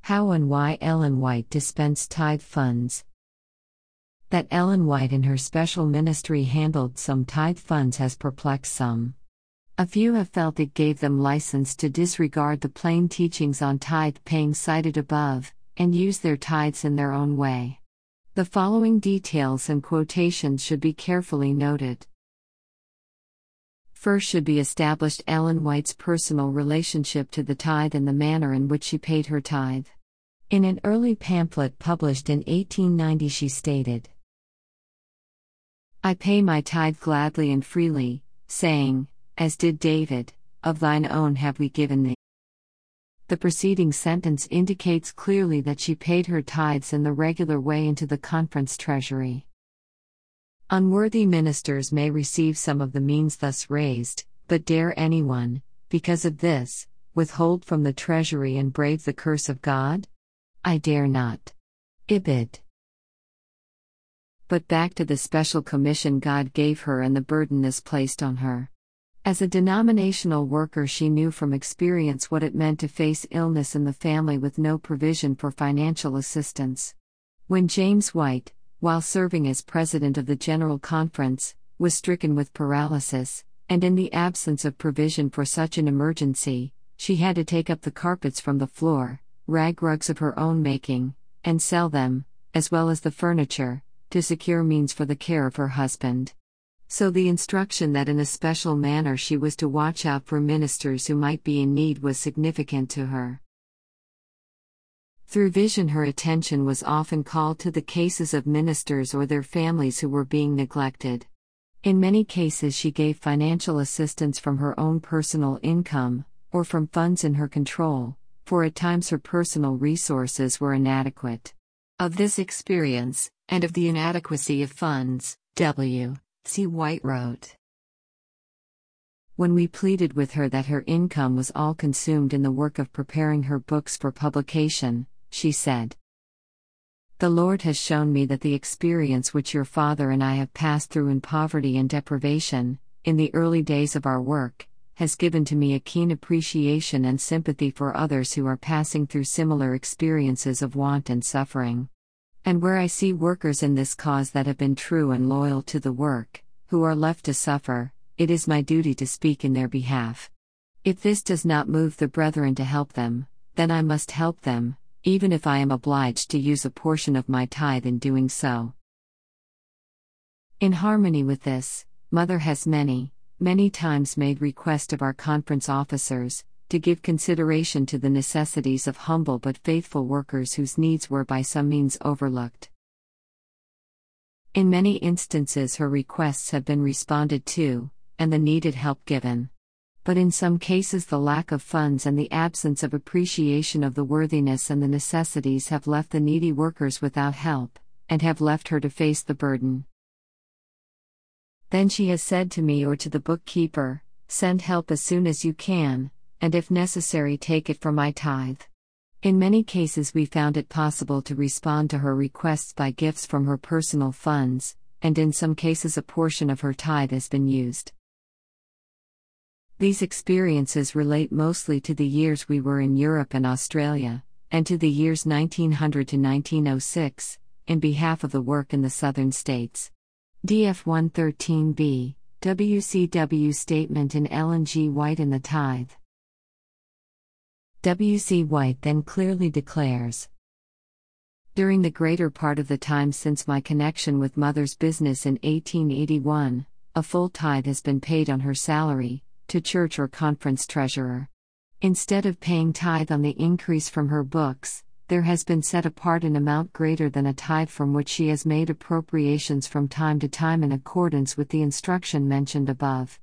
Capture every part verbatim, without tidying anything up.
How and why Ellen White dispensed tithe funds. That Ellen White in her special ministry handled some tithe funds has perplexed some. A few have felt it gave them license to disregard the plain teachings on tithe paying cited above, and use their tithes in their own way. The following details and quotations should be carefully noted. First should be established Ellen White's personal relationship to the tithe and the manner in which she paid her tithe. In an early pamphlet published in eighteen ninety she stated, "I pay my tithe gladly and freely, saying, as did David, of thine own have we given thee." The preceding sentence indicates clearly that she paid her tithes in the regular way into the conference treasury. Unworthy ministers may receive some of the means thus raised, but dare anyone, because of this, withhold from the treasury and brave the curse of God? I dare not. Ibid. But back to the special commission God gave her and the burden this placed on her. As a denominational worker, she knew from experience what it meant to face illness in the family with no provision for financial assistance. When James White, while serving as president of the General Conference, was stricken with paralysis, and in the absence of provision for such an emergency, she had to take up the carpets from the floor, rag rugs of her own making, and sell them, as well as the furniture, to secure means for the care of her husband. So the instruction that in a special manner she was to watch out for ministers who might be in need was significant to her. Through vision, her attention was often called to the cases of ministers or their families who were being neglected. In many cases, she gave financial assistance from her own personal income, or from funds in her control, for at times her personal resources were inadequate. Of this experience, and of the inadequacy of funds, W C White wrote, "When we pleaded with her that her income was all consumed in the work of preparing her books for publication, she said, 'The Lord has shown me that the experience which your father and I have passed through in poverty and deprivation, in the early days of our work, has given to me a keen appreciation and sympathy for others who are passing through similar experiences of want and suffering. And where I see workers in this cause that have been true and loyal to the work, who are left to suffer, it is my duty to speak in their behalf. If this does not move the brethren to help them, then I must help them, even if I am obliged to use a portion of my tithe in doing so.'" In harmony with this, Mother has many, many times made request of our conference officers, to give consideration to the necessities of humble but faithful workers whose needs were by some means overlooked. In many instances her requests have been responded to, and the needed help given. But in some cases the lack of funds and the absence of appreciation of the worthiness and the necessities have left the needy workers without help, and have left her to face the burden. Then she has said to me or to the bookkeeper, "Send help as soon as you can, and if necessary take it from my tithe." In many cases we found it possible to respond to her requests by gifts from her personal funds, and in some cases a portion of her tithe has been used. These experiences relate mostly to the years we were in Europe and Australia, and to the years nineteen hundred to nineteen oh six, in behalf of the work in the southern states. D F one thirteen b, W C W Statement in Ellen G. White in the Tithe. W C White then clearly declares, "During the greater part of the time since my connection with Mother's business in eighteen eighty-one, a full tithe has been paid on her salary, to church or conference treasurer. Instead of paying tithe on the increase from her books, there has been set apart an amount greater than a tithe from which she has made appropriations from time to time in accordance with the instruction mentioned above.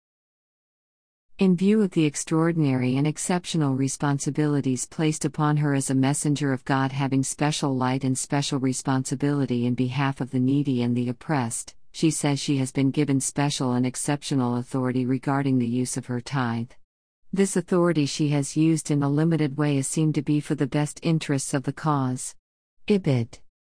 In view of the extraordinary and exceptional responsibilities placed upon her as a messenger of God, having special light and special responsibility in behalf of the needy and the oppressed, she says she has been given special and exceptional authority regarding the use of her tithe. This authority she has used in a limited way as seemed to be for the best interests of the cause." Ibid.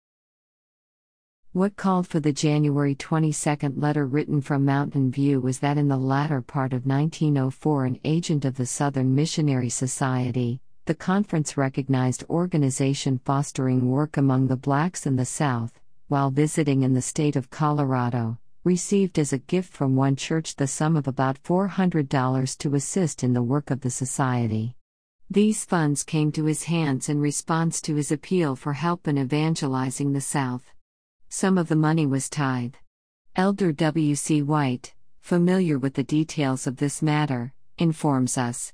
What called for the January twenty-second letter written from Mountain View was that in the latter part of nineteen oh four an agent of the Southern Missionary Society, The conference recognized organization fostering work among the blacks in the South, while visiting in the state of Colorado, received as a gift from one church the sum of about four hundred dollars to assist in the work of the society. These funds came to his hands in response to his appeal for help in evangelizing the South. Some of the money was tithe. Elder W C White, familiar with the details of this matter, informs us.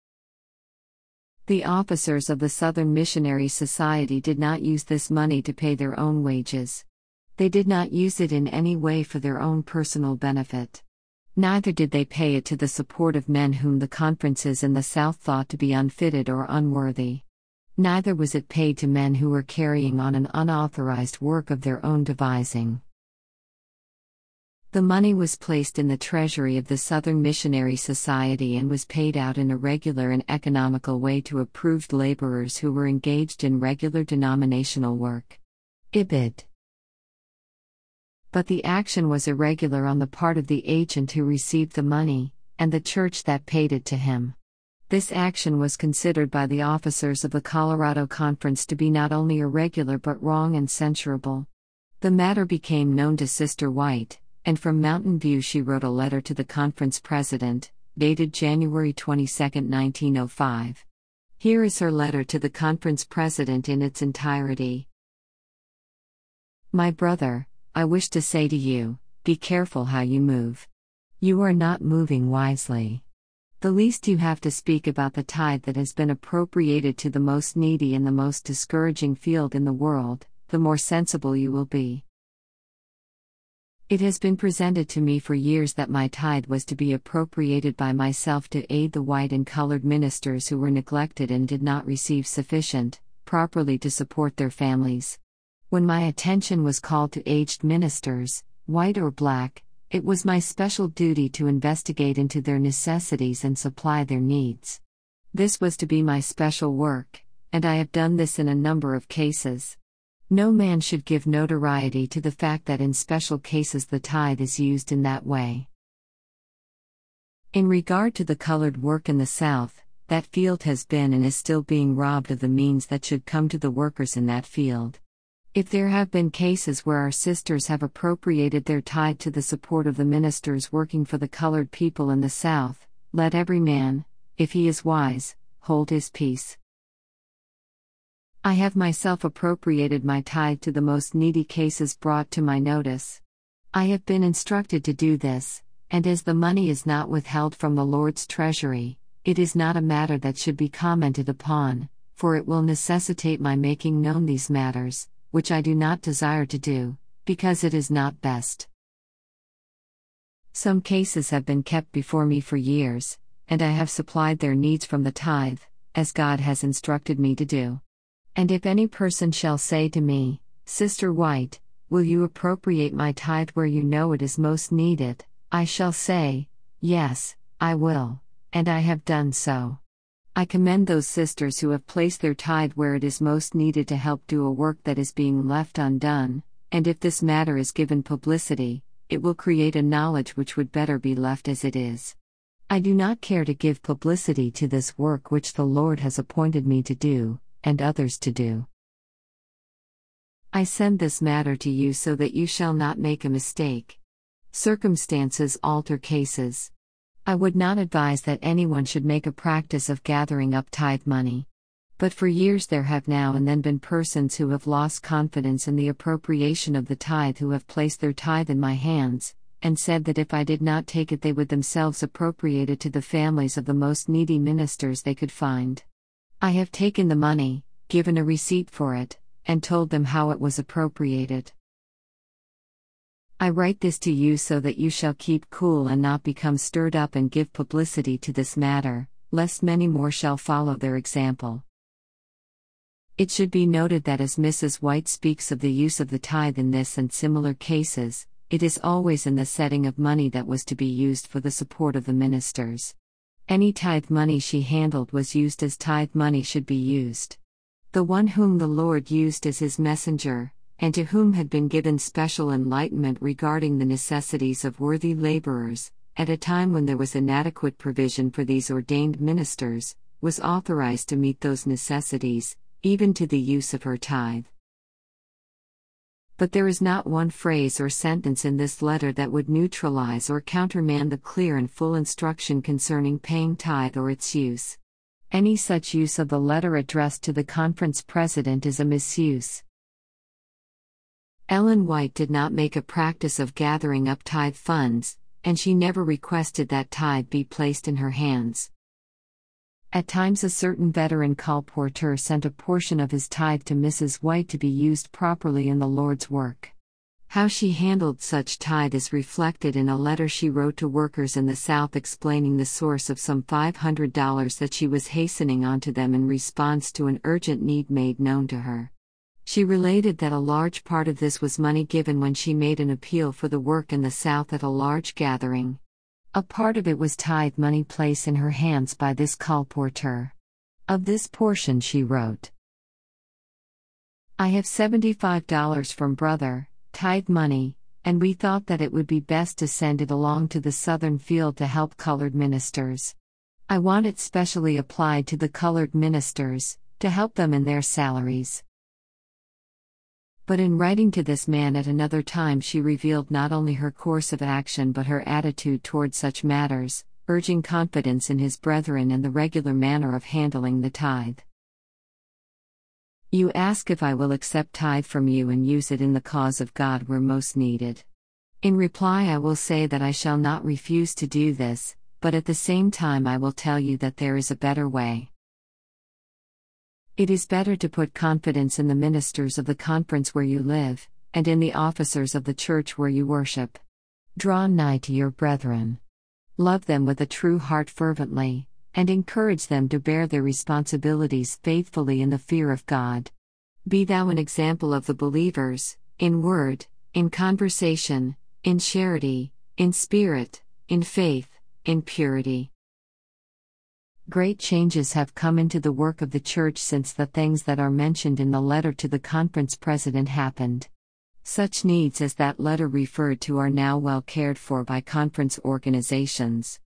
The officers of the Southern Missionary Society did not use this money to pay their own wages. They did not use it in any way for their own personal benefit. Neither did they pay it to the support of men whom the conferences in the South thought to be unfitted or unworthy. Neither was it paid to men who were carrying on an unauthorized work of their own devising. The money was placed in the treasury of the Southern Missionary Society and was paid out in a regular and economical way to approved laborers who were engaged in regular denominational work. Ibid. But the action was irregular on the part of the agent who received the money, and the church that paid it to him. This action was considered by the officers of the Colorado Conference to be not only irregular but wrong and censurable. The matter became known to Sister White, and from Mountain View she wrote a letter to the conference president, dated January twenty-second, nineteen oh five. Here is her letter to the conference president in its entirety. My brother, I wish to say to you, be careful how you move. You are not moving wisely. The least you have to speak about the tithe that has been appropriated to the most needy in the most discouraging field in the world, the more sensible you will be. It has been presented to me for years that my tithe was to be appropriated by myself to aid the white and colored ministers who were neglected and did not receive sufficient, properly to support their families. When my attention was called to aged ministers, white or black, it was my special duty to investigate into their necessities and supply their needs. This was to be my special work, and I have done this in a number of cases. No man should give notoriety to the fact that in special cases the tithe is used in that way. In regard to the colored work in the South, that field has been and is still being robbed of the means that should come to the workers in that field. If there have been cases where our sisters have appropriated their tithe to the support of the ministers working for the colored people in the South, let every man, if he is wise, hold his peace. I have myself appropriated my tithe to the most needy cases brought to my notice. I have been instructed to do this, and as the money is not withheld from the Lord's treasury, it is not a matter that should be commented upon, for it will necessitate my making known these matters, which I do not desire to do, because it is not best. Some cases have been kept before me for years, and I have supplied their needs from the tithe, as God has instructed me to do. And if any person shall say to me, Sister White, will you appropriate my tithe where you know it is most needed? I shall say, yes, I will, and I have done so. I commend those sisters who have placed their tithe where it is most needed to help do a work that is being left undone, and if this matter is given publicity, it will create a knowledge which would better be left as it is. I do not care to give publicity to this work which the Lord has appointed me to do, and others to do. I send this matter to you so that you shall not make a mistake. Circumstances alter cases. I would not advise that anyone should make a practice of gathering up tithe money. But for years there have now and then been persons who have lost confidence in the appropriation of the tithe who have placed their tithe in my hands, and said that if I did not take it they would themselves appropriate it to the families of the most needy ministers they could find. I have taken the money, given a receipt for it, and told them how it was appropriated. I write this to you so that you shall keep cool and not become stirred up and give publicity to this matter, lest many more shall follow their example. It should be noted that as Missus White speaks of the use of the tithe in this and similar cases, it is always in the setting of money that was to be used for the support of the ministers. Any tithe money she handled was used as tithe money should be used. The one whom the Lord used as his messenger, and to whom had been given special enlightenment regarding the necessities of worthy laborers, at a time when there was inadequate provision for these ordained ministers, was authorized to meet those necessities, even to the use of her tithe. But there is not one phrase or sentence in this letter that would neutralize or countermand the clear and full instruction concerning paying tithe or its use. Any such use of the letter addressed to the conference president is a misuse. Ellen White did not make a practice of gathering up tithe funds, and she never requested that tithe be placed in her hands. At times a certain veteran colporteur sent a portion of his tithe to Missus White to be used properly in the Lord's work. How she handled such tithe is reflected in a letter she wrote to workers in the South explaining the source of some five hundred dollars that she was hastening onto them in response to an urgent need made known to her. She related that a large part of this was money given when she made an appeal for the work in the South at a large gathering. A part of it was tithe money placed in her hands by this colporteur. Of this portion she wrote, "I have seventy-five dollars from brother, tithe money, and we thought that it would be best to send it along to the Southern field to help colored ministers. I want it specially applied to the colored ministers, to help them in their salaries." But in writing to this man at another time, she revealed not only her course of action but her attitude toward such matters, urging confidence in his brethren and the regular manner of handling the tithe. "You ask if I will accept tithe from you and use it in the cause of God where most needed. In reply, I will say that I shall not refuse to do this, but at the same time I will tell you that there is a better way. It is better to put confidence in the ministers of the conference where you live, and in the officers of the church where you worship. Draw nigh to your brethren. Love them with a true heart fervently, and encourage them to bear their responsibilities faithfully in the fear of God. Be thou an example of the believers, in word, in conversation, in charity, in spirit, in faith, in purity." Great changes have come into the work of the church since the things that are mentioned in the letter to the conference president happened. Such needs as that letter referred to are now well cared for by conference organizations.